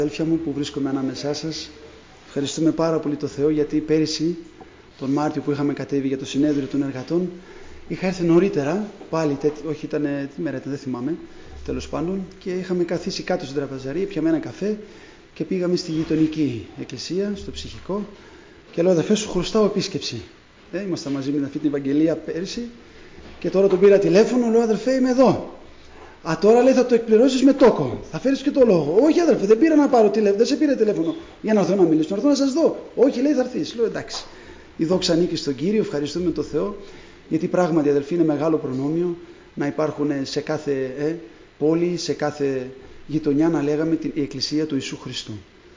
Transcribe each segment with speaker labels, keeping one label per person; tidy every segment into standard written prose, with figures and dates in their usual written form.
Speaker 1: Αδέλφια μου που βρίσκομαι ανάμεσά σας, ευχαριστούμε πάρα πολύ το Θεό, γιατί πέρυσι τον Μάρτιο που είχαμε κατέβει για το συνέδριο των εργατών είχα έρθει νωρίτερα, πάλι όχι ήταν, τι μέρα ήταν, δεν θυμάμαι, τέλος πάντων, και είχαμε καθίσει κάτω στην τραπεζαρία, πιαμε ένα καφέ και πήγαμε στη γειτονική εκκλησία, στο ψυχικό, και λέω: αδερφέ, σου χρωστάω επίσκεψη. Ήμασταν μαζί με αυτή την Ευαγγελία πέρυσι και τώρα τον πήρα τηλέφωνο, λέω: αδερφέ, είμαι εδώ. Τώρα λέει: θα το εκπληρώσεις με τόκο. Θα φέρεις και το λόγο. Όχι, αδερφέ, δεν πήρα να πάρω τηλέφωνο, δεν σε πήρα τηλέφωνο για να έρθω να μιλήσω. Να έρθω να σας δω. Όχι, λέει, θα έρθεις. Λέω: εντάξει. Η δόξα ανήκει στον Κύριο, ευχαριστούμε τον Θεό, γιατί πράγματι, αδελφοί, είναι μεγάλο προνόμιο να υπάρχουν σε κάθε πόλη, σε κάθε γειτονιά, να λέγαμε, η Εκκλησία του Ιησού Χριστού.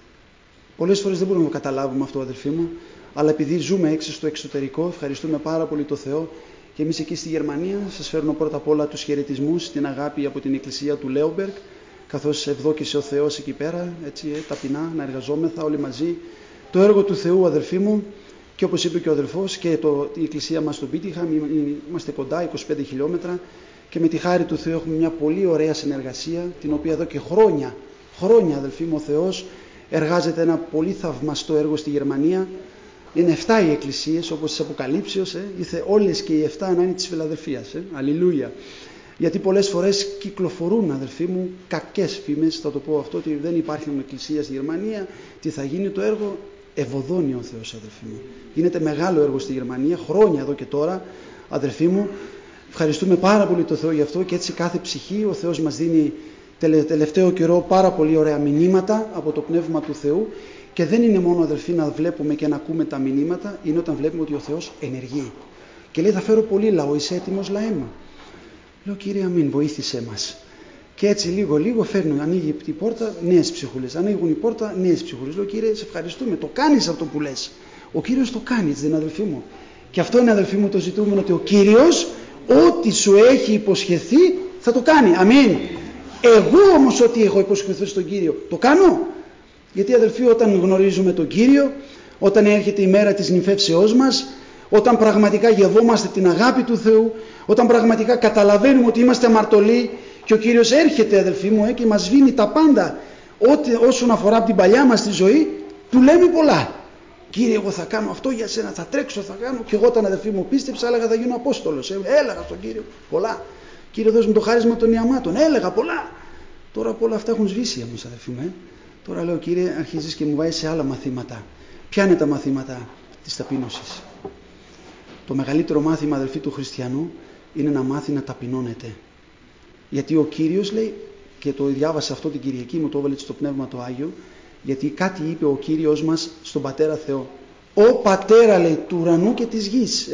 Speaker 1: Πολλές φορές δεν μπορούμε να το καταλάβουμε αυτό, αδελφοί μου, αλλά επειδή ζούμε έξω στο εξωτερικό, ευχαριστούμε πάρα πολύ τον Θεό. Και εμείς εκεί στη Γερμανία σας φέρνω πρώτα απ' όλα τους χαιρετισμούς, την αγάπη από την εκκλησία του Λέομπεργκ, καθώς ευδόκησε ο Θεός εκεί πέρα, έτσι, ταπεινά, να εργαζόμεθα όλοι μαζί. Το έργο του Θεού, αδελφοί μου, και όπως είπε και ο αδελφός, και η εκκλησία μας στο Μπίτιχαμ, είμαστε κοντά, 25 χιλιόμετρα, και με τη χάρη του Θεού έχουμε μια πολύ ωραία συνεργασία, την οποία εδώ και χρόνια, αδελφοί μου, ο Θεός εργάζεται ένα πολύ θαυμαστό έργο στη Γερμανία. Είναι 7 οι εκκλησίες, όπως της Αποκαλύψεως, ήρθε όλες και οι 7 να είναι της Φιλαδελφίας. Αλληλούια. Γιατί πολλές φορές κυκλοφορούν, αδελφοί μου, κακές φήμες, θα το πω αυτό, ότι δεν υπάρχει εκκλησία στη Γερμανία, τι θα γίνει το έργο. Ευωδώνει ο Θεός, αδελφοί μου. Γίνεται μεγάλο έργο στη Γερμανία, χρόνια εδώ και τώρα, αδελφοί μου. Ευχαριστούμε πάρα πολύ τον Θεό γι' αυτό, και έτσι κάθε ψυχή ο Θεός μας δίνει τελευταίο καιρό πάρα πολύ ωραία μηνύματα από το Πνεύμα του Θεού. Και δεν είναι μόνο, αδελφοί, να βλέπουμε και να ακούμε τα μηνύματα, είναι όταν βλέπουμε ότι ο Θεός ενεργεί. Και λέει: θα φέρω πολύ λαό, είσαι έτοιμος, λαέ μου? Λέω: Κύριε, αμήν, βοήθησέ μας. Και έτσι λίγο φέρνουν, ανοίγει η πόρτα, νέες ψυχούλες. Ανοίγουν η πόρτα, νέες ψυχούλες. Λέω: Κύριε, σε ευχαριστούμε, το κάνεις αυτό που λες. Ο Κύριος το κάνει, έτσι δεν είναι, αδελφοί μου? Και αυτό είναι, αδελφοί μου, το ζητούμενο, ότι ο Κύριος ό,τι σου έχει υποσχεθεί θα το κάνει. Αμήν. Εγώ όμως ό,τι έχω υποσχεθεί στον Κύριο, το κάνω. Γιατί, αδελφοί, όταν γνωρίζουμε τον Κύριο, όταν έρχεται η μέρα της νυμφεύσεώς μας, όταν πραγματικά γευόμαστε την αγάπη του Θεού, όταν πραγματικά καταλαβαίνουμε ότι είμαστε αμαρτωλοί και ο Κύριος έρχεται, αδελφοί μου, και μας σβήνει τα πάντα, όσον αφορά από την παλιά μας τη ζωή, του λέμε πολλά. Κύριε, εγώ θα κάνω αυτό για σένα, θα τρέξω, θα κάνω. Και εγώ, όταν, αδελφοί μου, πίστεψα, έλεγα θα γίνω Απόστολος. Έλεγα στον Κύριο πολλά. Κύριε, δώσ' μου το χάρισμα των ιαμάτων. Έλεγα πολλά. Τώρα από όλα αυτά έχουν σβήσει όμως, αδελφοί μου. Τώρα λέω: Κύριε, αρχίζεις και μου βάζεις σε άλλα μαθήματα. Ποια είναι τα μαθήματα της ταπείνωσης? Το μεγαλύτερο μάθημα, αδελφοί, του χριστιανού είναι να μάθει να ταπεινώνεται. Γιατί ο Κύριος λέει, και το διάβασα αυτό την Κυριακή, μου το έβαλε στο Πνεύμα το Άγιο, γιατί κάτι είπε ο Κύριος μας στον Πατέρα Θεό. «Ω Πατέρα», λέει, «του ουρανού και της γης».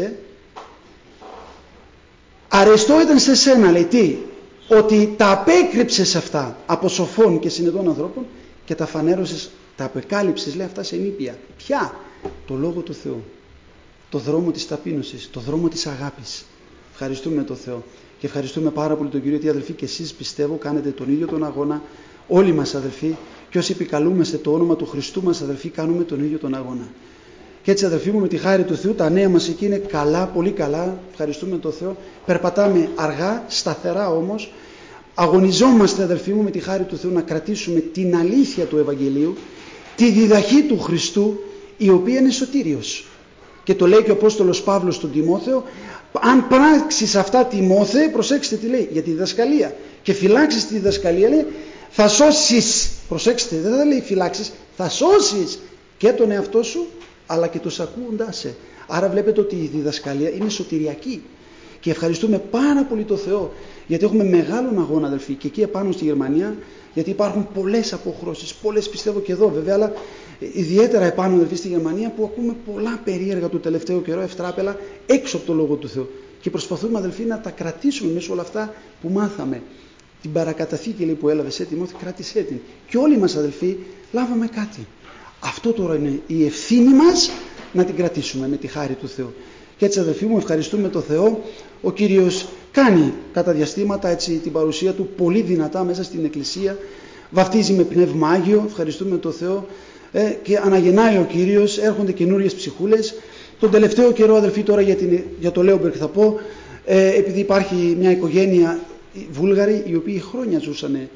Speaker 1: Αρεστό ήταν σε σένα, λέει, τι? Ότι τα απέκρυψες αυτά από σοφών και συνετών ανθρώπων και τα φανέρωσες, τα απεκάλυψες, λέει, αυτά σε νήπια. Ποια? Το Λόγο του Θεού. Το δρόμο της ταπείνωσης, το δρόμο της αγάπης. Ευχαριστούμε τον Θεό. Και ευχαριστούμε πάρα πολύ τον Κύριο, γιατί, αδελφοί, και εσείς, πιστεύω, κάνετε τον ίδιο τον αγώνα. Όλοι μας, αδελφοί, και όσοι επικαλούμαστε το όνομα του Χριστού μας, αδελφοί, κάνουμε τον ίδιο τον αγώνα. Και έτσι, αδελφοί μου, με τη χάρη του Θεού, τα νέα μας εκεί είναι καλά, πολύ καλά. Ευχαριστούμε τον Θεό. Περπατάμε αργά, σταθερά όμως. Αγωνιζόμαστε, αδελφοί μου, με τη χάρη του Θεού να κρατήσουμε την αλήθεια του Ευαγγελίου, τη διδαχή του Χριστού, η οποία είναι σωτήριος. Και το λέει και ο Απόστολος Παύλος στον Τιμόθεο: αν πράξεις αυτά, Τιμόθε, προσέξτε τι λέει για τη διδασκαλία, και φυλάξεις τη διδασκαλία, λέει, θα σώσεις. Προσέξτε, δεν θα λέει φυλάξεις, θα σώσεις και τον εαυτό σου, αλλά και τους ακούοντάς σε. Άρα βλέπετε ότι η διδασκαλία είναι σωτηριακή. Και ευχαριστούμε πάρα πολύ τον Θεό, γιατί έχουμε μεγάλον αγώνα, αδελφοί, και εκεί επάνω στη Γερμανία, γιατί υπάρχουν πολλές αποχρώσεις, πολλές, πιστεύω, και εδώ βέβαια, αλλά ιδιαίτερα επάνω, αδελφοί, στη Γερμανία, που ακούμε πολλά περίεργα του τελευταίου καιρό, ευτράπελα, έξω από το Λόγο του Θεού. Και προσπαθούμε, αδελφοί, να τα κρατήσουμε μέσα όλα αυτά που μάθαμε. Την παρακαταθήκη, λέει, που έλαβες, Τιμόθη, κράτησέ την. Και όλοι μας, αδελφοί, λάβαμε κάτι. Αυτό τώρα είναι η ευθύνη μας, να την κρατήσουμε με τη χάρη του Θεού. Και έτσι, αδελφοί μου, ευχαριστούμε τον Θεό. Ο Κύριος κάνει κατά διαστήματα, έτσι, την παρουσία του πολύ δυνατά μέσα στην Εκκλησία. Βαφτίζει με Πνεύμα Άγιο, ευχαριστούμε τον Θεό, και αναγεννάει ο Κύριος, έρχονται καινούριες ψυχούλες. Τον τελευταίο καιρό, αδελφοί, τώρα για το Λέομπεργκ θα πω, επειδή υπάρχει μια οικογένεια Βούλγαροι, οι οποίοι χρόνια ζούσαν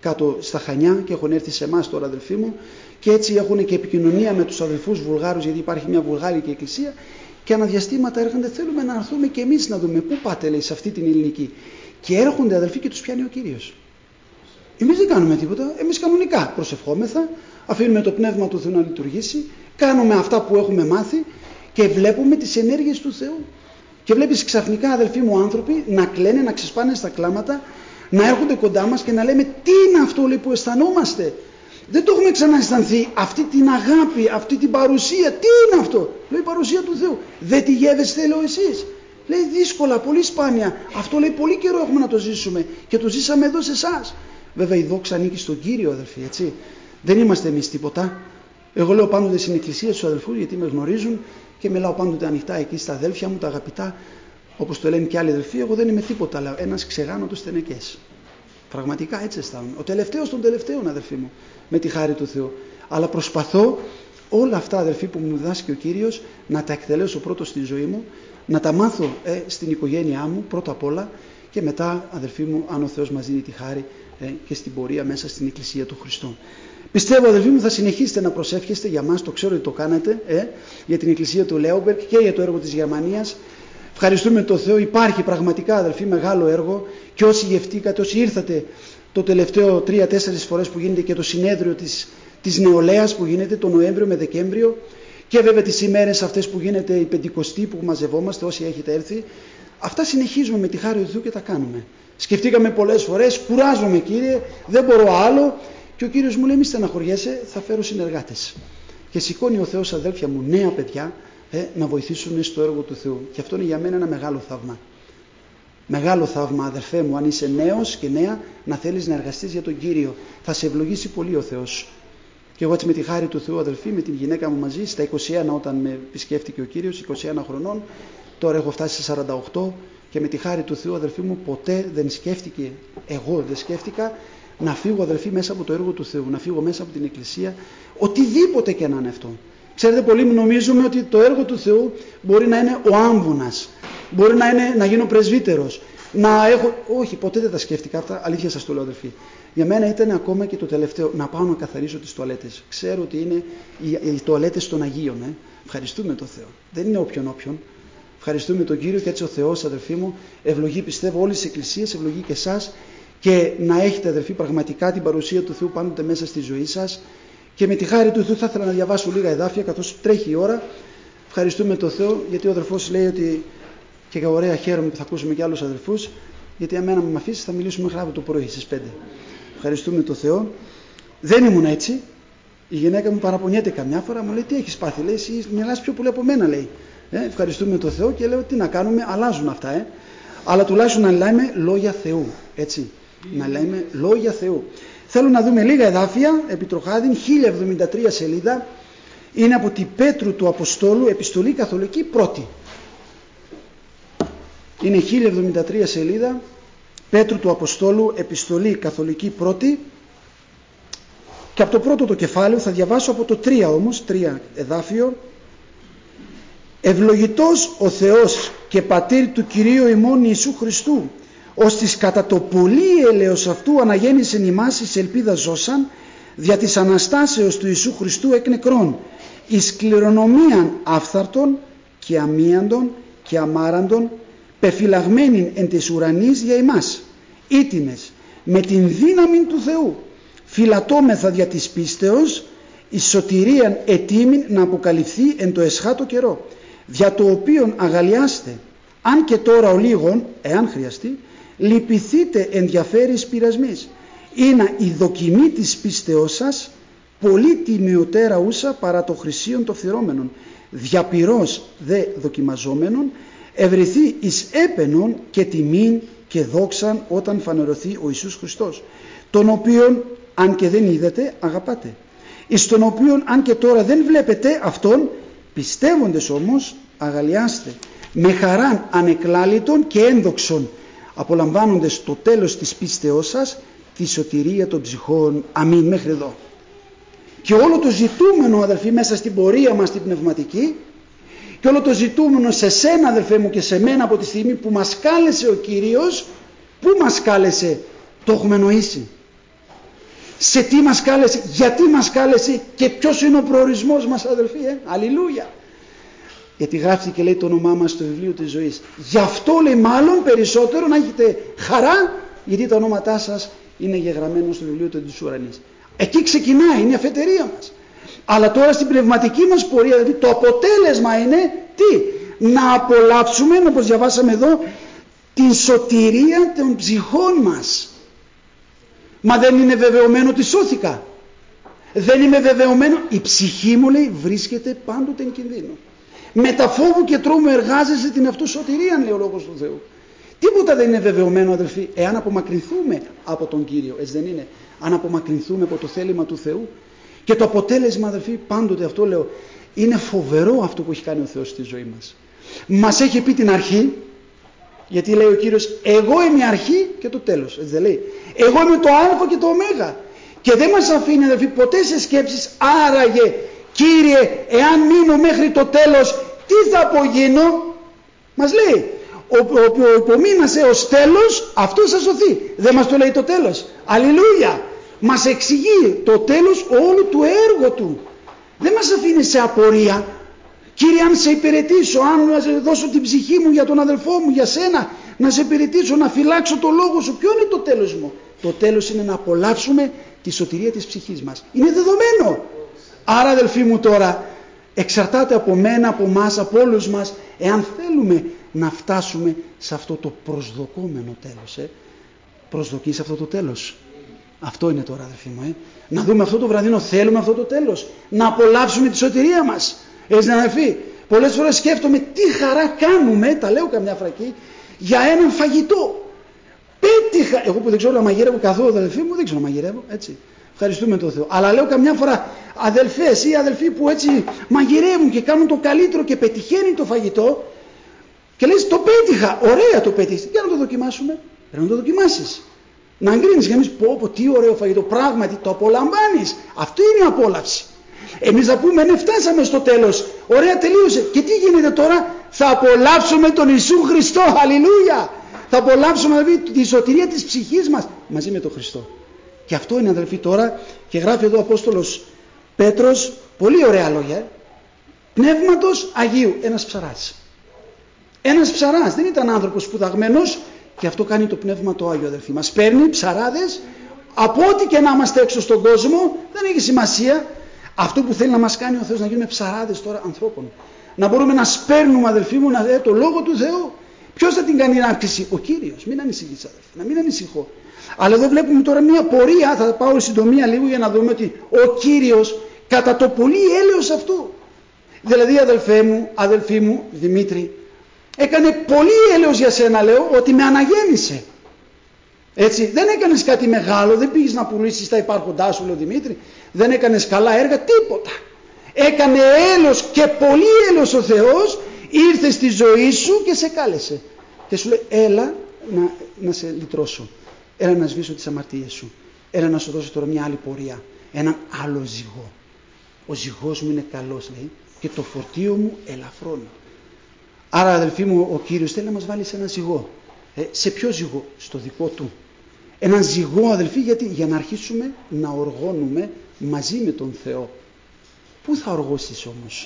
Speaker 1: κάτω στα Χανιά και έχουν έρθει σε εμάς τώρα, αδελφοί μου, και έτσι έχουν και επικοινωνία με τους αδελφούς Βουλγάρους, γιατί υπάρχει μια βουλγάρικη εκκλησία, και αναδιαστήματα έρχονται, θέλουμε να έρθουμε και εμείς να δούμε πού πάτε, λέει, σε αυτή την ελληνική. Και έρχονται, αδελφοί, και τους πιάνει ο Κύριος. Εμείς δεν κάνουμε τίποτα, εμείς κανονικά προσευχόμεθα, αφήνουμε το Πνεύμα του Θεού να λειτουργήσει, κάνουμε αυτά που έχουμε μάθει και βλέπουμε τις ενέργειες του Θεού. Και βλέπεις ξαφνικά, αδελφοί μου, άνθρωποι να κλαίνε, να ξεσπάνε στα κλάματα, να έρχονται κοντά μας και να λέμε τι είναι αυτό, λέει, που αισθανόμαστε. Δεν το έχουμε ξανααισθανθεί, αυτή την αγάπη, αυτή την παρουσία. Τι είναι αυτό? Λέει, η παρουσία του Θεού. Δεν τη γεύεστε, λέω, εσείς? Λέει, δύσκολα, πολύ σπάνια. Αυτό, λέει, πολύ καιρό έχουμε να το ζήσουμε και το ζήσαμε εδώ σε εσάς. Βέβαια η δόξα ανήκει στον Κύριο, αδελφοί, έτσι. Δεν είμαστε εμείς τίποτα. Εγώ λέω πάντοτε στην εκκλησία στους αδελφούς, γιατί με γνωρίζουν, και μιλάω πάντοτε ανοιχτά εκεί στα αδέλφια μου, τα αγαπητά, όπως το λένε και άλλοι αδελφοί. Εγώ δεν είμαι τίποτα, αλλά ένας ξεγάνωτος στενεκές. Πραγματικά έτσι αισθάνομαι. Ο τελευταίος των τελευταίων, αδελφοί μου, με τη χάρη του Θεού. Αλλά προσπαθώ όλα αυτά, αδελφοί, που μου διδάσκει ο Κύριος, να τα εκτελέσω πρώτο στη ζωή μου, να τα μάθω στην οικογένειά μου πρώτα απ' όλα, και μετά, αδελφοί μου, αν ο Θεός μας δίνει τη χάρη, και στην πορεία μέσα στην Εκκλησία του Χριστού. Πιστεύω, αδελφοί μου, θα συνεχίσετε να προσεύχεστε για μας, το ξέρω ότι το κάνετε, για την Εκκλησία του Λέομπεργκ και για το έργο της Γερμανίας. Ευχαριστούμε τον Θεό, υπάρχει πραγματικά, αδελφοί, μεγάλο έργο, και όσοι γευτήκατε, όσοι ήρθατε το τελευταίο 3-4 φορές που γίνεται και το συνέδριο της νεολαίας που γίνεται το Νοέμβριο με Δεκέμβριο, και βέβαια τις ημέρες αυτές που γίνεται η Πεντηκοστή που μαζευόμαστε όσοι έχετε έρθει, αυτά συνεχίζουμε με τη χάρη του Θεού και τα κάνουμε. Σκεφτήκαμε πολλές φορές, κουράζομαι, Κύριε, δεν μπορώ άλλο, και ο Κύριος μου λέει, μη στεναχωριέσαι, θα φέρω συνεργάτες. Και σηκώνει ο Θεός, αδέλφια μου, νέα παιδιά να βοηθήσουν στο έργο του Θεού. Και αυτό είναι για μένα ένα μεγάλο θαύμα. Μεγάλο θαύμα, αδελφέ μου, αν είσαι νέος και νέα, να θέλεις να εργαστείς για τον Κύριο. Θα σε ευλογήσει πολύ ο Θεός. Και εγώ έτσι με τη χάρη του Θεού, αδελφοί, με την γυναίκα μου μαζί, στα 21 όταν με επισκέφτηκε ο Κύριος, 21 χρονών, τώρα έχω φτάσει σε 48, και με τη χάρη του Θεού, αδελφοί μου, ποτέ δεν σκέφτηκε, εγώ δεν σκέφτηκα να φύγω, αδελφοί, μέσα από το έργο του Θεού, να φύγω μέσα από την Εκκλησία, οτιδήποτε και να είναι αυτό. Ξέρετε, πολλοί νομίζουμε ότι το έργο του Θεού μπορεί να είναι ο άμβουνας, μπορεί να είναι να γίνω πρεσβύτερος, να έχω... Όχι, ποτέ δεν τα σκέφτηκα αυτά, αλήθεια σας το λέω, αδελφοί. Για μένα ήταν ακόμα και το τελευταίο, να πάω να καθαρίσω τις τουαλέτες. Ξέρω ότι είναι οι τουαλέτες των Αγίων. Ευχαριστούμε τον Θεό. Δεν είναι όποιον. Ευχαριστούμε τον Κύριο, και έτσι ο Θεός, αδελφοί μου, ευλογεί, πιστεύω, όλες τις εκκλησίες, ευλογεί και εσάς, και να έχετε, αδελφοί, πραγματικά την παρουσία του Θεού πάντοτε μέσα στη ζωή σας. Και με τη χάρη του Θεού θα ήθελα να διαβάσω λίγα εδάφια, καθώς τρέχει η ώρα. Ευχαριστούμε τον Θεό, γιατί ο αδελφός λέει ότι, και ωραία, χαίρομαι που θα ακούσουμε και άλλους αδελφούς, γιατί εμένα με αφήσεις θα μιλήσουμε μέχρι αύριο το πρωί στις 5. Ευχαριστούμε τον Θεό. Δεν ήμουν έτσι. Η γυναίκα μου παραπονιέται καμιά φορά, μου λέει, τι έχεις πάθει? Λέει, εσύ μιλάς πιο πολύ από μένα, λέει. Ευχαριστούμε τον Θεό, και λέω, τι να κάνουμε, αλλάζουν αυτά, αλλά τουλάχιστον να λέμε λόγια Θεού, έτσι. Να λέμε λόγια Θεού. Θέλω να δούμε λίγα εδάφια, επιτροχάδιν, 1073 σελίδα, είναι από τη Πέτρου του Αποστόλου, επιστολή καθολική πρώτη. Είναι 1073 σελίδα, Πέτρου του Αποστόλου, επιστολή καθολική πρώτη, και από το πρώτο το κεφάλαιο θα διαβάσω από το 3 όμως, 3 εδάφιο. Ευλογητός ο Θεός και Πατήρ του Κυρίου ημών Ιησού Χριστού, ώστις κατά το πολύ έλεος αυτού αναγέννησεν ημάς εις ελπίδα ζώσαν, δια της Αναστάσεως του Ιησού Χριστού εκ νεκρών, εις κληρονομίαν άφθαρτον και αμίαντον και αμάραντον, πεφυλαγμένην εν τες ουρανείς για ημάς, ήτινες με την δύναμη του Θεού, φυλατώμεθα δια της πίστεως, εις σωτηρίαν ετήμην να αποκαλυφθεί εν το εσχάτο καιρό, δια το οποίον αγαλιάστε, αν και τώρα ο λίγον, εάν χρειαστεί, λυπηθείτε ενδιαφέρεις πειρασμής, είναι η δοκιμή της πίστεώς σας πολύ τιμιωτέρα ούσα παρά το χρυσίον το φθυρώμενον, διαπυρός δε δοκιμαζόμενον, ευρεθεί εις έπαινον και τιμήν και δόξαν όταν φανερωθεί ο Ιησούς Χριστός, τον οποίον αν και δεν είδετε αγαπάτε, εις τον οποίον αν και τώρα δεν βλέπετε αυτόν, πιστεύοντες όμως αγαλιάστε με χαράν ανεκλάλητον και ένδοξον, απολαμβάνοντες το τέλος της πίστεώς σας, τη σωτηρία των ψυχών. Αμήν. Μέχρι εδώ. Και όλο το ζητούμενο, αδελφοί, μέσα στην πορεία μας την πνευματική, και όλο το ζητούμενο σε σένα, αδελφέ μου, και σε μένα από τη στιγμή που μας κάλεσε ο Κύριος, που μας κάλεσε, το έχουμε νοήσει. σε τι μας κάλεσε, γιατί μας κάλεσε και ποιος είναι ο προορισμός μας, αδελφοί. Αλληλούια. Γιατί γράφτηκε και λέει το όνομά μας στο βιβλίο της ζωής. Γι' αυτό λέει μάλλον περισσότερο να έχετε χαρά, γιατί τα ονόματά σας είναι γεγραμμένο στο βιβλίο της ουρανής. Εκεί ξεκινάει, είναι η αφετηρία μας. Αλλά τώρα στην πνευματική μας πορεία, δηλαδή το αποτέλεσμα είναι τι? Να απολαύσουμε, όπως διαβάσαμε εδώ, την σωτηρία των ψυχών μας. Μα δεν είναι βεβαιωμένο ότι σώθηκα. Δεν είμαι βεβαιωμένο. Η ψυχή μου, λέει, βρίσκεται πάντοτε εν κινδύνο. Με τα φόβου και τρόμου εργάζεσαι την αυτού σωτηρία, λέει ο Λόγος του Θεού. Τίποτα δεν είναι βεβαιωμένο, αδελφοί, εάν απομακρυνθούμε από τον Κύριο. Έτσι δεν είναι? Αν απομακρυνθούμε από το θέλημα του Θεού. Και το αποτέλεσμα, αδελφοί, πάντοτε αυτό λέω, είναι φοβερό αυτό που έχει κάνει ο Θεός στη ζωή μας. Μας έχει πει την αρχή, γιατί λέει ο Κύριος, εγώ είμαι η αρχή και το τέλος. Έτσι δεν λέει? Εγώ είμαι το α και το ω. Και δεν μας αφήνει, αδελφοί, ποτέ σε σκέψεις, άραγε, Κύριε, εάν μείνω μέχρι το τέλος, τι θα απογίνω? Μας λέει, ο υπομείνας έως τέλος, αυτός θα σωθεί. Δεν μας το λέει το τέλος? Αλληλούια. Μας εξηγεί το τέλος όλου του έργου του. Δεν μας αφήνει σε απορία. Κύριε, αν σε υπηρετήσω, αν σε δώσω την ψυχή μου για τον αδελφό μου, για σένα, να σε υπηρετήσω, να φυλάξω το λόγο σου, ποιο είναι το τέλος μου? Το τέλος είναι να απολαύσουμε τη σωτηρία της ψυχής μας. Είναι δεδομένο. Άρα, αδελφοί μου, τώρα εξαρτάται από μένα, από μας, από όλους μας, εάν θέλουμε να φτάσουμε σε αυτό το προσδοκόμενο τέλος. Προσδοκείς αυτό το τέλος? Αυτό είναι τώρα, αδελφοί μου. Να δούμε αυτό το βραδινό, θέλουμε αυτό το τέλος? Να απολαύσουμε τη σωτηρία μας. Έτσι, αδελφοί, πολλές φορές σκέφτομαι τι χαρά κάνουμε, τα λέω καμιά φορά εκεί, για έναν φαγητό. Πέτυχα, εγώ που δεν ξέρω να μαγειρεύω καθόλου, αδελφοί μου, δεν ξέρω να μαγειρεύω, έτσι. Ευχαριστούμε τον Θεό. Αλλά λέω καμιά φορά αδελφές ή αδελφοί που έτσι μαγειρεύουν και κάνουν το καλύτερο και πετυχαίνει το φαγητό και λες το πέτυχα, ωραία το πέτυχες. Για να το δοκιμάσουμε. Πρέπει να το δοκιμάσεις. Να εγκρίνεις και εμείς πω τι ωραίο φαγητό. Πράγματι το απολαμβάνεις. Αυτό είναι η απόλαυση. Εμείς θα πούμε ναι, φτάσαμε στο τέλος. Ωραία, τελείωσε. Και τι γίνεται τώρα? Θα απολαύσουμε τον Ιησού Χριστό. Αλληλούια. Θα απολαύσουμε δηλαδή τη σωτηρία της ψυχής μας μαζί με τον Χριστό. Και αυτό είναι, αδελφοί, τώρα, και γράφει εδώ ο Απόστολος Πέτρος, πολύ ωραία λόγια, πνεύματος Αγίου, ένας ψαράς. Ένας ψαράς, δεν ήταν άνθρωπος σπουδαγμένος, και αυτό κάνει το Πνεύμα το Άγιο, αδελφοί. Μας παίρνει ψαράδες, από ό,τι και να είμαστε έξω στον κόσμο, δεν έχει σημασία. Αυτό που θέλει να μας κάνει ο Θεός, να γίνουμε ψαράδες τώρα ανθρώπων. Να μπορούμε να σπέρνουμε, αδελφοί μου, το Λόγο του Θεού. Ποιος θα την κάνει την αύξηση? Ο Κύριος. Μην ανησυχείς, αδελφοί, να μην ανησυχώ. Αλλά εδώ βλέπουμε τώρα μια πορεία, θα πάω συντομία λίγο για να δούμε ότι ο Κύριος κατά το πολύ έλεος αυτού. Δηλαδή, αδελφοί μου, Δημήτρη, έκανε πολύ έλεος για σένα, λέω, ότι με αναγέννησε. Έτσι, δεν έκανες κάτι μεγάλο, δεν πήγες να πουλήσεις τα υπάρχοντά σου, λέω Δημήτρη, δεν έκανες καλά έργα, τίποτα. Έκανε έλεος και πολύ έλεος ο Θεός, ήρθε στη ζωή σου και σε κάλεσε. Και σου λέει, έλα να σε λυτρώσω. Έλα να σβήσω τις αμαρτίες σου. Έλα να σου δώσω τώρα μια άλλη πορεία. Έναν άλλο ζυγό. Ο ζυγός μου είναι καλός, λέει, και το φορτίο μου ελαφρώνει. Άρα, αδελφοί μου, ο Κύριος θέλει να μας βάλει σε ένα ζυγό. Σε ποιο ζυγό? Στο δικό του. Έναν ζυγό, αδελφοί, γιατί? Για να αρχίσουμε να οργώνουμε μαζί με τον Θεό. Πού θα οργώσεις όμως?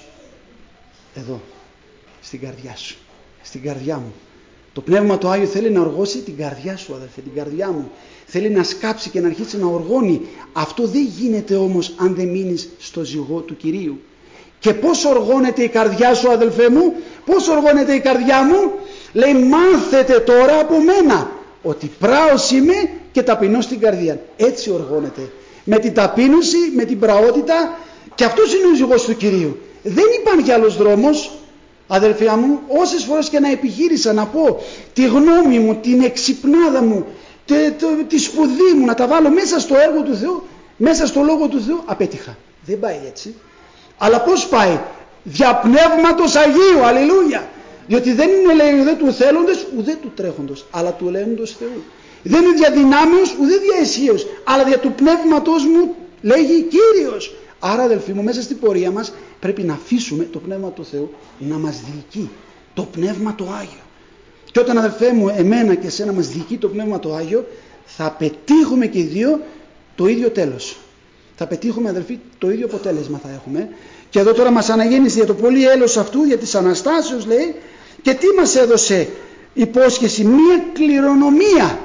Speaker 1: Εδώ. Στην καρδιά σου. Στην καρδιά μου. Το Πνεύμα το Άγιο θέλει να οργώσει την καρδιά σου, αδελφέ, την καρδιά μου. Θέλει να σκάψει και να αρχίσει να οργώνει. Αυτό δεν γίνεται όμως αν δεν μείνεις στο ζυγό του Κυρίου. Και πώς οργώνεται η καρδιά σου, αδελφέ μου? Πώς οργώνεται η καρδιά μου? Λέει, μάθετε τώρα από μένα ότι πράος είμαι και ταπεινός στην καρδία. Έτσι οργώνεται. Με την ταπείνωση, με την πραότητα, και αυτός είναι ο ζυγός του Κυρίου. Δεν υπάρχει άλλος δρόμος. Αδελφιά μου, όσες φορές και να επιχείρησα να πω τη γνώμη μου, την εξυπνάδα μου, τη σπουδή μου, να τα βάλω μέσα στο έργο του Θεού, μέσα στο Λόγο του Θεού, απέτυχα. Δεν πάει έτσι. Αλλά πώς πάει? Δια Πνεύματος Αγίου, αλληλούια. Διότι δεν είναι, λέει, ουδέ του θέλοντος, ουδέ του τρέχοντος, αλλά του ελέοντος Θεού. Δεν είναι δια δυνάμεως, ουδέ δια ισχύως, αλλά δια του Πνεύματος μου, λέγει Κύριος. Άρα, αδελφοί μου, μέσα στην πορεία μας πρέπει να αφήσουμε το Πνεύμα του Θεού να μας διοικεί. Το Πνεύμα το Άγιο. Και όταν, αδελφέ μου, εμένα και εσένα μας διοικεί το Πνεύμα το Άγιο, θα πετύχουμε και οι δύο το ίδιο τέλος. Θα πετύχουμε, αδελφοί, το ίδιο αποτέλεσμα θα έχουμε. Και εδώ τώρα μας αναγέννησε για το πολύ έλεος αυτού, για της Αναστάσεως λέει, και τι μας έδωσε υπόσχεση, μία κληρονομία.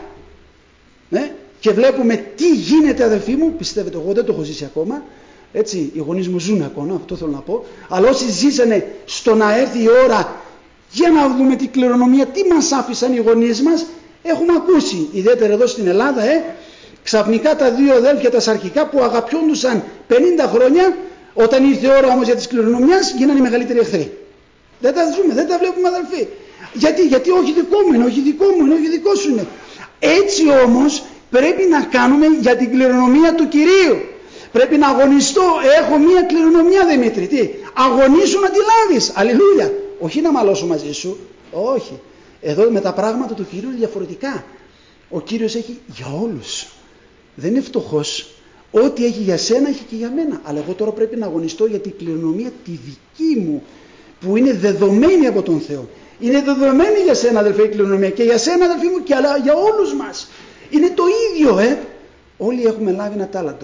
Speaker 1: Και βλέπουμε τι γίνεται, αδελφοί μου, πιστεύετε, εγώ δεν το έχω ζήσει ακόμα, έτσι, οι γονείς μου ζουν ακόμα, αυτό θέλω να πω, αλλά όσοι ζήσανε στο να έρθει η ώρα, για να δούμε τι κληρονομία, τι μας άφησαν οι γονείς μας, έχουμε ακούσει, ιδιαίτερα εδώ στην Ελλάδα, ξαφνικά τα δύο αδέλφια τα σαρκικά που αγαπιόντουσαν 50 χρόνια, όταν ήρθε η ώρα όμως για τις κληρονομιάς, γίνανε οι μεγαλύτεροι εχθροί. Δεν τα ζούμε, δεν τα βλέπουμε, αδελφοί. Γιατί όχι δικό μου είναι, όχι δικό μου είναι, όχι δικό σου είναι. Έτσι όμως πρέπει να κάνουμε για την κληρονομία του Κυρίου. Πρέπει να αγωνιστώ. Έχω μία κληρονομιά, Δημήτρη. Τι, αγωνίσου να τη λάβεις. Αλληλούια. Όχι να μαλώσω μαζί σου. Όχι. Εδώ με τα πράγματα του Κυρίου είναι διαφορετικά. Ο Κύριος έχει για όλους. Δεν είναι φτωχός. Ό,τι έχει για σένα έχει και για μένα. Αλλά εγώ τώρα πρέπει να αγωνιστώ για την κληρονομία τη δική μου, που είναι δεδομένη από τον Θεό. Είναι δεδομένη για σένα, αδελφέ, η κληρονομία, και για σένα, αδελφοί μου, και για όλους μας. Είναι το ίδιο, Όλοι έχουμε λάβει ένα τάλαντο.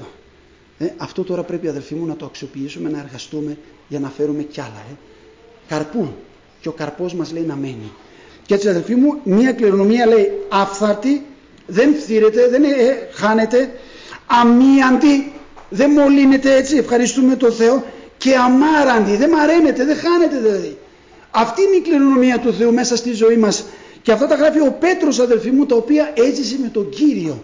Speaker 1: Αυτό τώρα πρέπει, αδελφοί μου, να το αξιοποιήσουμε, να εργαστούμε για να φέρουμε κι άλλα. Καρπού. Και ο καρπός μας λέει να μένει. Και έτσι, αδελφοί μου, μία κληρονομία λέει άφθαρτη, δεν φθήρεται, δεν χάνεται, αμίαντη, δεν μολύνεται, έτσι, ευχαριστούμε τον Θεό, και αμάραντη, δεν μαραίνεται, δεν χάνεται δηλαδή. Αυτή είναι η κληρονομία του Θεού μέσα στη ζωή μας. Και αυτά τα γράφει ο Πέτρος, αδελφοί μου, τα οποία έζησε με τον Κύριο.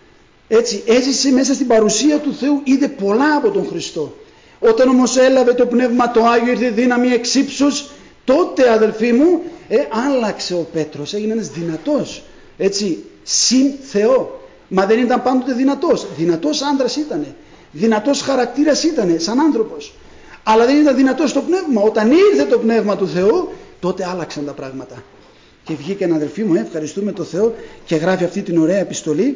Speaker 1: Έτσι, έζησε μέσα στην παρουσία του Θεού, είδε πολλά από τον Χριστό. Όταν όμως έλαβε το Πνεύμα το Άγιο, ήρθε δύναμη εξ ύψους, τότε, αδελφοί μου, άλλαξε ο Πέτρος, έγινε ένας δυνατός, έτσι, συν Θεό. Μα δεν ήταν πάντοτε δυνατός. Δυνατός άντρας ήτανε, δυνατός χαρακτήρας ήτανε, σαν άνθρωπος. Αλλά δεν ήταν δυνατός στο πνεύμα. Όταν ήρθε το Πνεύμα του Θεού, τότε άλλαξαν τα πράγματα. Και βγήκε ένα, αδελφοί μου, ευχαριστούμε τον Θεό, και γράφει αυτή την ωραία επιστολή,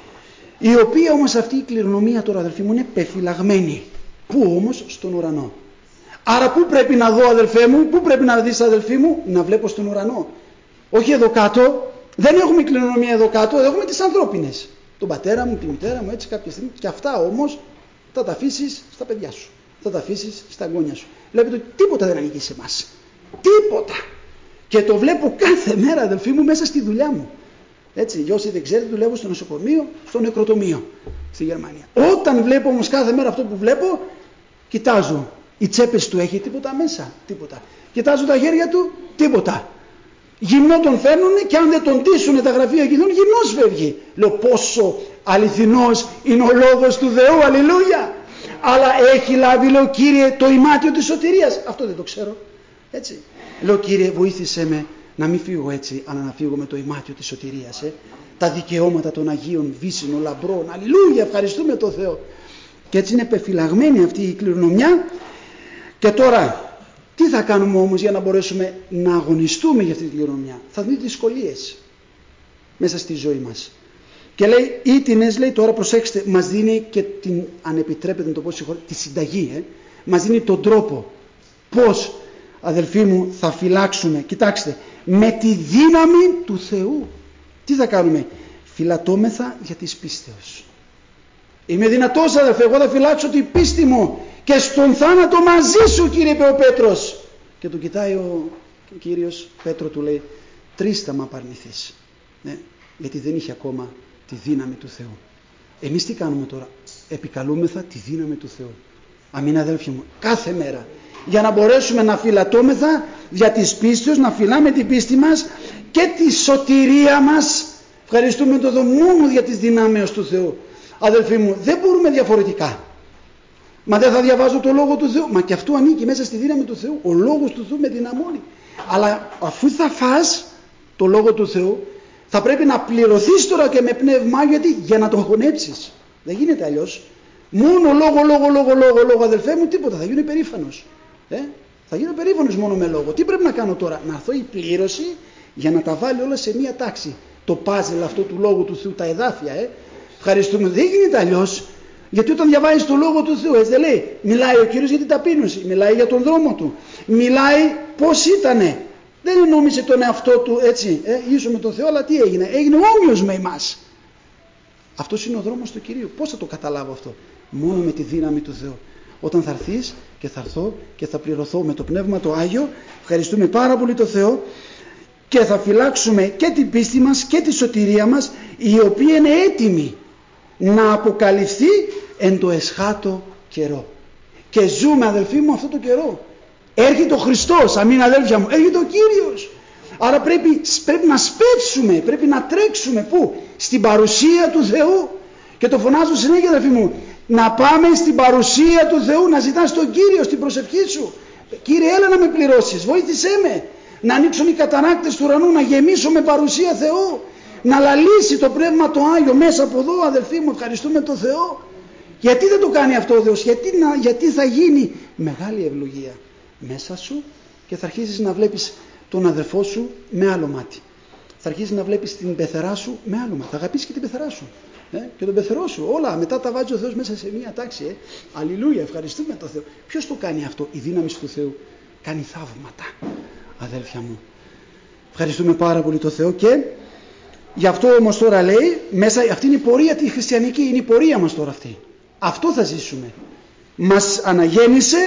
Speaker 1: η οποία όμως αυτή η κληρονομία τώρα, αδελφοί μου, είναι πεφυλαγμένη. Πού όμως? Στον ουρανό. Άρα πού πρέπει να δω, αδελφέ μου, πού πρέπει να δεις, αδελφοί μου? Να βλέπω στον ουρανό. Όχι εδώ κάτω. Δεν έχουμε κληρονομία εδώ κάτω, έχουμε τις ανθρώπινες. Τον πατέρα μου, τη μητέρα μου, έτσι κάποια στιγμή. Και αυτά όμως θα τα αφήσεις στα παιδιά σου. Θα τα αφήσεις στα εγγόνια σου. Βλέπετε ότι τίποτα δεν ανήκει σε εμάς. Τίποτα. Και το βλέπω κάθε μέρα, αδελφοί μου, μέσα στη δουλειά μου. Έτσι, για όσοι δεν ξέρετε, δουλεύω στο νοσοκομείο, στο νεκροτομείο στη Γερμανία. Όταν βλέπω όμως κάθε μέρα αυτό που βλέπω, κοιτάζω. Οι τσέπες του έχει τίποτα μέσα? Τίποτα. Κοιτάζω τα χέρια του, τίποτα. Γυμνό τον φέρνουνε, και αν δεν τον τίσουνε τα γραφεία γυμνών, γυμνός φεύγει. Λέω, πόσο αληθινός είναι ο λόγος του Θεού, αλληλούια. Αλλά έχει λάβει, λέω, Κύριε, το ημάτιο της σωτηρίας. Αυτό δεν το ξέρω. Έτσι. Λέω, Κύριε, βοήθησέ με να μην φύγω έτσι, αλλά να φύγω με το ημάτιο της σωτηρίας. Τα δικαιώματα των Αγίων, βύσσινων, λαμπρών. Αλληλούια, ευχαριστούμε τον Θεό. Και έτσι είναι πεφυλαγμένη αυτή η κληρονομιά. Και τώρα, τι θα κάνουμε όμως για να μπορέσουμε να αγωνιστούμε για αυτή τη κληρονομιά? Θα δείτε δυσκολίες μέσα στη ζωή μας. Και λέει, ήτινες, λέει, τώρα προσέξτε, μας δίνει και την, αν επιτρέπετε να το πω τη συνταγή, μας δίνει τον τρόπο. Πώς, αδελφοί μου, θα φυλάξουμε? Κοιτάξτε, με τη δύναμη του Θεού. Τι θα κάνουμε? Φυλατώμεθα για της πίστεως. Είμαι δυνατός, αδελφέ, εγώ θα φυλάξω την πίστη μου και στον θάνατο μαζί σου, Κύριε, είπε ο Πέτρος. Και του κοιτάει ο Κύριος, Πέτρο του λέει, τρίστα μ' απαρνηθείς. Γιατί δεν είχε ακόμα τη δύναμη του Θεού. Εμείς τι κάνουμε τώρα? Επικαλούμεθα τη δύναμη του Θεού. Αμήν, αδέλφια μου, κάθε μέρα. Για να μπορέσουμε να φυλατώμεθα για τις πίστεως, να φυλάμε την πίστη μας και τη σωτηρία μας. Ευχαριστούμε τον Θεό μόνο για τις δυνάμεις του Θεού. Αδελφοί μου, δεν μπορούμε διαφορετικά. Μα δεν θα διαβάζω το Λόγο του Θεού? Μα και αυτό ανήκει μέσα στη δύναμη του Θεού. Ο Λόγος του Θεού με δυναμώνει. Αλλά αφού θα φας το Λόγο του Θεού, θα πρέπει να πληρωθείς τώρα και με πνεύμα, γιατί για να το χωνέψεις. Δεν γίνεται αλλιώς. Μόνο λόγο, αδελφέ μου, τίποτα. Θα γίνω περήφανος. Θα γίνω περήφανος μόνο με λόγο. Τι πρέπει να κάνω τώρα? Να έρθω η πλήρωση για να τα βάλει όλα σε μία τάξη. Το πάζελ αυτό του Λόγου του Θεού, τα εδάφια. Ευχαριστούμε. Δεν γίνεται αλλιώς. Γιατί όταν διαβάζεις το Λόγο του Θεού, έτσι δεν λέει? Μιλάει ο Κύριος για την ταπείνωση, μιλάει για τον δρόμο του, μιλάει πώς ήτανε. Δεν ενόμισε τον εαυτό του έτσι, ίσο με τον Θεό, αλλά τι έγινε? Έγινε όμοιος με εμάς. Αυτός είναι ο δρόμος του Κυρίου. Πώς θα το καταλάβω αυτό? Μόνο με τη δύναμη του Θεού. Όταν θα έρθεις και θα έρθω και θα πληρωθώ με το Πνεύμα το Άγιο, ευχαριστούμε πάρα πολύ το Θεό και θα φυλάξουμε και την πίστη μας και τη σωτηρία μας, η οποία είναι έτοιμη να αποκαλυφθεί εν το εσχάτο καιρό. Και ζούμε, αδελφοί μου, αυτό το καιρό. Έρχεται ο Χριστός, αμήν αδέλφια μου, έρχεται ο Κύριος. Άρα πρέπει να σπεύσουμε, πρέπει να τρέξουμε. Πού? Στην παρουσία του Θεού. Και το φωνάζω συνέχεια, αδελφοί μου, να πάμε στην παρουσία του Θεού, να ζητάς τον Κύριο στην προσευχή σου. Κύριε, έλα να με πληρώσεις, βοήθησέ με να ανοίξουν οι καταράκτες του ουρανού, να γεμίσω με παρουσία Θεού, να λαλήσει το Πνεύμα το Άγιο μέσα από εδώ, αδελφοί μου. Ευχαριστούμε τον Θεό. Γιατί δεν το κάνει αυτό ο Θεός? Γιατί θα γίνει μεγάλη ευλογία μέσα σου και θα αρχίσεις να βλέπεις τον αδερφό σου με άλλο μάτι. Θα αρχίσεις να βλέπεις την πεθερά σου με άλλο μάτι. Θα αγαπήσεις και την πεθερά σου και τον πεθερό σου. Όλα μετά τα βάζει ο Θεός μέσα σε μία τάξη. Αλληλούια, ευχαριστούμε τον Θεό. Ποιος το κάνει αυτό? Η δύναμη του Θεού κάνει θαύματα, αδέλφια μου. Ευχαριστούμε πάρα πολύ τον Θεό. Και γι' αυτό όμως τώρα λέει, μέσα, αυτή είναι η πορεία τη χριστιανική, είναι η πορεία μας τώρα αυτή. Αυτό θα ζήσουμε. Μας αναγέννησε,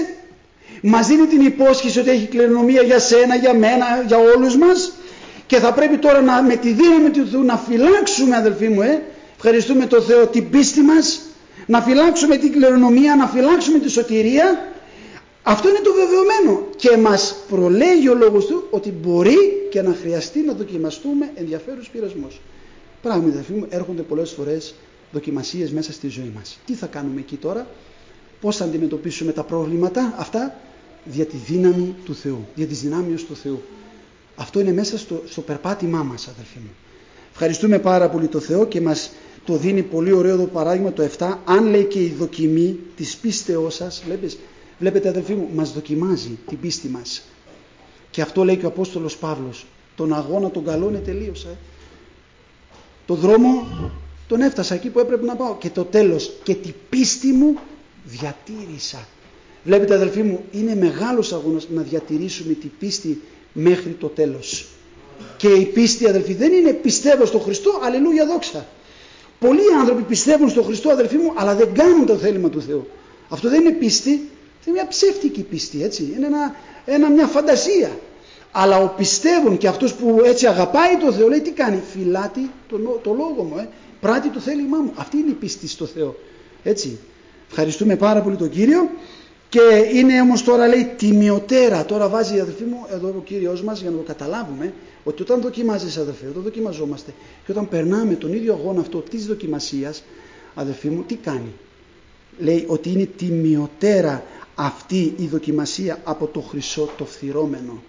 Speaker 1: μας δίνει την υπόσχεση ότι έχει κληρονομία για σένα, για μένα, για όλους μας, και θα πρέπει τώρα με τη δύναμη του Θεού να φυλάξουμε, αδελφοί μου, ευχαριστούμε τον Θεό, την πίστη μας, να φυλάξουμε την κληρονομία, να φυλάξουμε τη σωτηρία. Αυτό είναι το βεβαιωμένο και μας προλέγει ο λόγος του ότι μπορεί και να χρειαστεί να δοκιμαστούμε ενδιαφέρους πειρασμούς. Πράγματι, αδελφοί μου, έρχονται πολλές φορές δοκιμασίες μέσα στη ζωή μας. Τι θα κάνουμε εκεί τώρα? Πώς θα αντιμετωπίσουμε τα προβλήματα αυτά? Δια τη δύναμη του Θεού, δια της δυνάμεως του Θεού. Αυτό είναι μέσα στο περπάτημά μας, αδελφοί μου. Ευχαριστούμε πάρα πολύ το Θεό και μας το δίνει πολύ ωραίο το παράδειγμα το 7. Αν λέει και η δοκιμή της πίστεώς σας, βλέπετε αδελφοί μου, μας δοκιμάζει την πίστη μας. Και αυτό λέει και ο Απόστολος Παύλος. Τον αγώνα τον καλόν τελείωσα. Το δρόμο τον έφτασα εκεί που έπρεπε να πάω. Και το τέλος, και την πίστη μου διατήρησα. Βλέπετε αδελφοί μου, είναι μεγάλος αγώνας να διατηρήσουμε την πίστη μέχρι το τέλος. Και η πίστη, αδελφοί, δεν είναι πιστεύω στον Χριστό, αλληλούια, δόξα. Πολλοί άνθρωποι πιστεύουν στον Χριστό, αδελφοί μου, αλλά δεν κάνουν το θέλημα του Θεού. Αυτό δεν είναι πίστη, είναι μια ψεύτικη πίστη, έτσι. Είναι μια φαντασία. Αλλά ο πιστεύουν και αυτός που έτσι αγαπάει το Θεό, λέει τι κάνει? Φυλάτει το λόγο μου, πράττει το θέλημά μου. Αυτή είναι η πίστη στο Θεό, έτσι. Ευχαριστούμε πάρα πολύ τον Κύριο. Και είναι όμως τώρα, λέει, τιμιωτέρα. Τώρα βάζει, αδελφοί μου, εδώ ο Κύριος μας, για να το καταλάβουμε, ότι όταν δοκιμάζεσαι, αδελφοί, όταν δοκιμαζόμαστε και όταν περνάμε τον ίδιο αγώνα αυτό της δοκιμασίας, αδελφοί μου, τι κάνει? Λέει ότι είναι τιμιωτέρα αυτή η δοκιμασία από το χρυσό το φθυρώμενο.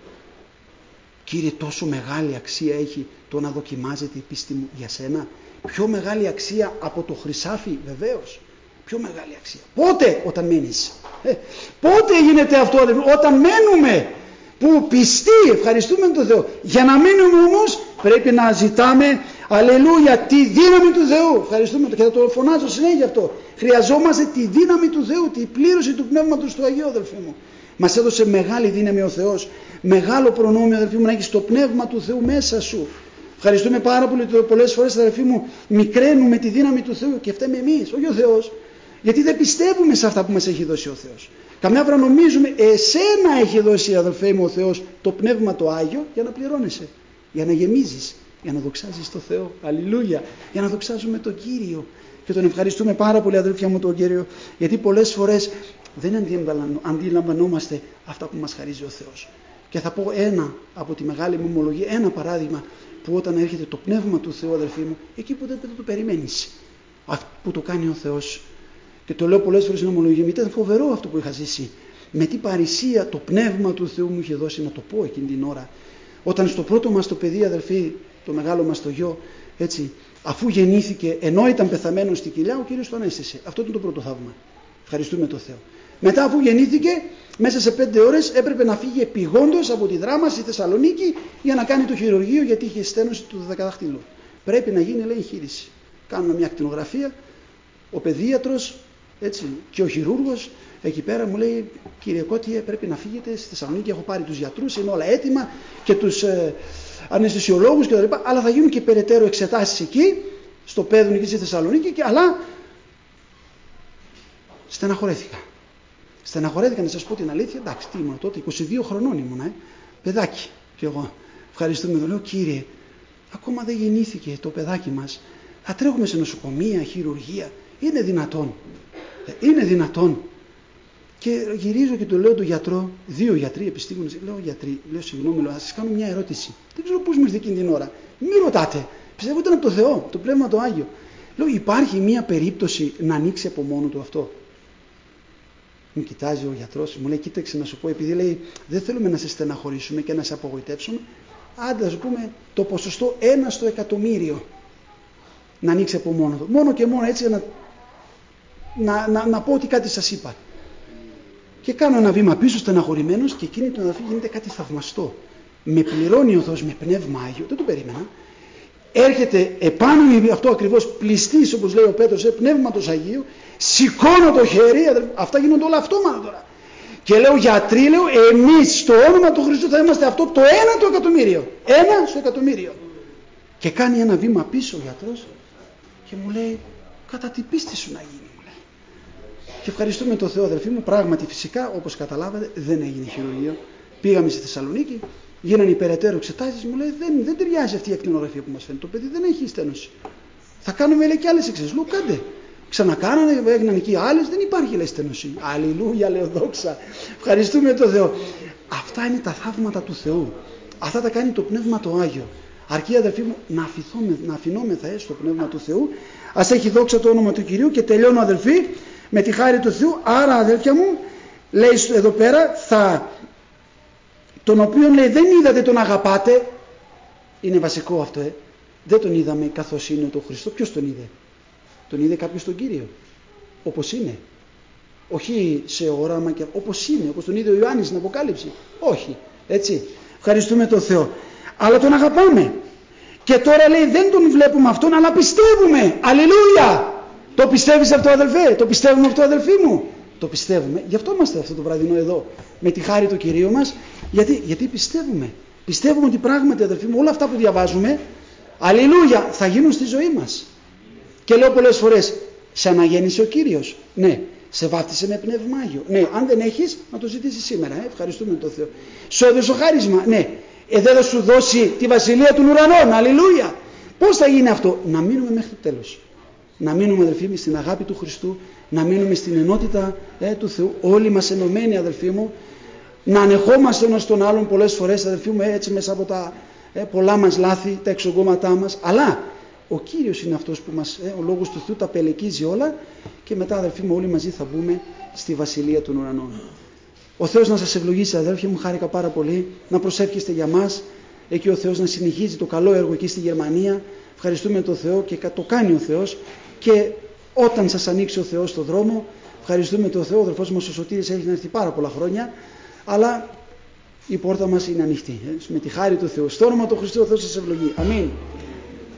Speaker 1: Κύριε, τόσο μεγάλη αξία έχει το να δοκιμάζεται η πίστη μου για σένα. Πιο μεγάλη αξία από το χρυσάφι, βεβαίως. Πιο μεγάλη αξία. Πότε? Όταν μένεις. Πότε γίνεται αυτό? Όταν μένουμε. Που πιστοί, ευχαριστούμε τον Θεό. Για να μείνουμε όμως πρέπει να ζητάμε, αλληλούια, τη δύναμη του Θεού. Ευχαριστούμε και θα το φωνάζω συνέχεια αυτό. Χρειαζόμαστε τη δύναμη του Θεού, τη πλήρωση του Πνεύματος του Αγίου, αδελφοί μου. Μας έδωσε μεγάλη δύναμη ο Θεός. Μεγάλο προνόμιο, αδελφοί μου, να έχεις το Πνεύμα του Θεού μέσα σου. Ευχαριστούμε πάρα πολύ. Πολλές φορές, αδελφοί μου, μικραίνουμε τη δύναμη του Θεού και φταίμε εμείς, όχι ο Θεός. Γιατί δεν πιστεύουμε σε αυτά που μας έχει δώσει ο Θεός. Καμιά φορά νομίζουμε εσένα έχει δώσει, αδελφέ μου, ο Θεός το Πνεύμα το Άγιο για να πληρώνεσαι, για να γεμίζεις, για να δοξάζεις το Θεό. Αλληλούια. Για να δοξάζουμε τον Κύριο. Και τον ευχαριστούμε πάρα πολύ, αδελφιά μου, τον Κύριο, γιατί πολλές φορές δεν αντιλαμβανόμαστε αυτά που μας χαρίζει ο Θεός. Και θα πω ένα από τη μεγάλη μου ομολογία, ένα παράδειγμα που όταν έρχεται το Πνεύμα του Θεού, αδελφοί μου, εκεί που δεν το περιμένεις, που το κάνει ο Θεός. Και το λέω πολλές φορές στην ομολογία μου, ήταν φοβερό αυτό που είχα ζήσει. Με τι παρησία το Πνεύμα του Θεού μου είχε δώσει να το πω εκείνη την ώρα. Όταν στο πρώτο μας το παιδί, αδελφοί, το μεγάλο μας το γιο, έτσι, αφού γεννήθηκε, ενώ ήταν πεθαμένο στη κοιλιά, ο Κύριος τον ανέστησε. Αυτό ήταν το πρώτο θαύμα. Ευχαριστούμε τον Θεό. Μετά, αφού γεννήθηκε, μέσα σε 5 ώρες έπρεπε να φύγει επειγόντως από τη Δράμα στη Θεσσαλονίκη για να κάνει το χειρουργείο, γιατί είχε στένωση του δεκαδάχτυλου. Πρέπει να γίνει, λέει, εγχείρηση. Κάνουμε μια ακτινογραφία. Ο παιδίατρος, έτσι, και ο χειρούργος εκεί πέρα μου λέει, κύριε Κώτιε, πρέπει να φύγετε στη Θεσσαλονίκη. Έχω πάρει τους γιατρούς, είναι όλα έτοιμα και τους αναισθησιολόγους κτλ. Αλλά θα γίνουν και περαιτέρω εξετάσεις εκεί, στο Πέδουν εκεί στη Θεσσαλονίκη, αλλά στεναχωρέθηκα. Στεναχωρέθηκα, να σας πω την αλήθεια. Εντάξει, τι ήμουν τότε, 22 χρονών ήμουνα, παιδάκι. Και εγώ ευχαριστούμε τον λέω, Κύριε, ακόμα δεν γεννήθηκε το παιδάκι μας. Θα τρέχουμε σε νοσοκομεία, χειρουργία. Είναι δυνατόν? Είναι δυνατόν? Και γυρίζω και του λέω τον γιατρό, 2 γιατροί επιστήμονες, λέω γιατροί, λέω συγγνώμη, θα σας κάνω μια ερώτηση. Δεν ξέρω πώς μου ήρθε εκείνη την ώρα. Μην ρωτάτε. Πιστεύω ότι ήταν από το Θεό, το Πνεύμα το Άγιο. Λέω, υπάρχει μια περίπτωση να ανοίξει από μόνο του αυτό? Μου κοιτάζει ο γιατρός, μου λέει, κοίταξε να σου πω, επειδή λέει δεν θέλουμε να σε στεναχωρήσουμε και να σε απογοητεύσουμε, άντε να σου πούμε το ποσοστό 1 στο εκατομμύριο να ανοίξει από μόνο του. Μόνο και μόνο έτσι να πω ότι κάτι σας είπα. Και κάνω ένα βήμα πίσω στεναχωρημένος και εκείνη τον αδελφή γίνεται κάτι θαυμαστό. Με πληρώνει ο Θεός με Πνεύμα Άγιο, δεν το περίμενα. Έρχεται επάνω μου αυτό ακριβώς, πληστής όπως λέει ο Πέτρος, Πνεύματος Αγίου, σηκώνω το χέρι, αυτά γίνονται όλα αυτόματα τώρα. Και λέω, γιατροί, λέω, εμείς στο όνομα του Χριστού θα είμαστε αυτό το 1 το εκατομμύριο. 1 στο εκατομμύριο. Και κάνει ένα βήμα πίσω ο γιατρός και μου λέει, κατά την πίστη σου να γίνει, μου λέει. Και ευχαριστούμε τον Θεό, αδελφοί μου, πράγματι φυσικά, όπως καταλάβατε, δεν έγινε χειρουργείο. Πήγαμε στη Θεσσαλονίκη, γίνανε υπεραιτέρω εξετάσεις, μου λέει, δεν ταιριάζει αυτή η ακτινογραφία που μας φαίνεται. Το παιδί δεν έχει στένωση. Θα κάνουμε, λέει, και άλλες εξετάσεις. Λέω, κάντε. Ξανακάνανε, έγιναν εκεί άλλες, δεν υπάρχει, λέει, στένωση. Αλληλούια, λέω, δόξα. Ευχαριστούμε τον Θεό. Αυτά είναι τα θαύματα του Θεού. Αυτά τα κάνει το Πνεύμα το Άγιο. Αρκεί, αδελφοί μου, να αφινόμεθα στο Πνεύμα του Θεού. Ας έχει δόξα το όνομα του Κυρίου. Και τελειώνω, αδελφοί, με τη χάρη του Θεού. Άρα, αδέλφια μου, λέει εδώ πέρα, τον οποίον, λέει, δεν είδατε τον αγαπάτε. Είναι βασικό αυτό, Δεν τον είδαμε καθώς είναι το Χριστό. Ποιος τον είδε? Τον είδε κάποιος τον Κύριο, όπως είναι. Όχι σε όραμα και όπως είναι, όπως τον είδε ο Ιωάννης στην Αποκάλυψη. Όχι, έτσι. Ευχαριστούμε τον Θεό. Αλλά τον αγαπάμε. Και τώρα, λέει, δεν τον βλέπουμε αυτόν, αλλά πιστεύουμε. Αλληλούια! Το πιστεύεις αυτό, αδελφέ? Το πιστεύουμε αυτό, αδελφοί μου? Το πιστεύουμε. Γι' αυτό είμαστε αυτό το βραδινό εδώ, με τη χάρη του Κυρίου μας. Γιατί πιστεύουμε. Πιστεύουμε ότι πράγματι, αδελφοί μου, όλα αυτά που διαβάζουμε, αλληλούια, θα γίνουν στη ζωή μας. Και λέω πολλές φορές, σε αναγέννησε ο Κύριος? Ναι. Σε βάφτισε με Πνεύμα Άγιο? Ναι. Αν δεν έχεις, να το ζητήσεις σήμερα. Ευχαριστούμε τον Θεό. Σου έδωσε χάρισμα? Ναι. Δεν θα σου δώσει τη βασιλεία των ουρανών? Αλληλούια. Πώς θα γίνει αυτό? Να μείνουμε μέχρι το τέλος. Να μείνουμε, αδελφοί μου, στην αγάπη του Χριστού, να μείνουμε στην ενότητα του Θεού, όλοι μας ενωμένοι, αδελφοί μου, να ανεχόμαστε ένας τον άλλον πολλές φορές, αδελφοί μου, έτσι μέσα από τα πολλά μας λάθη, τα εξογκώματά μας, αλλά ο Κύριος είναι αυτός που μας, ο Λόγος του Θεού τα πελεκίζει όλα και μετά, αδελφοί μου, όλοι μαζί θα μπούμε στη Βασιλεία των Ουρανών. Ο Θεός να σας ευλογήσει, αδέλφια μου, χάρηκα πάρα πολύ, να προσεύχεστε για μας, εκεί ο Θεός να συνεχίζει το καλό έργο εκεί στη Γερμανία. Ευχαριστούμε τον Θεό και το κάνει ο Θεός, και όταν σας ανοίξει ο Θεός το δρόμο, ευχαριστούμε τον Θεό. Ο αδελφός μας ο Σωτήρης έχει έρθει πάρα πολλά χρόνια, αλλά η πόρτα μας είναι ανοιχτή. Με τη χάρη του Θεού. Στο όνομα του Χριστού ο Θεός σας ευλογεί. Αμήν.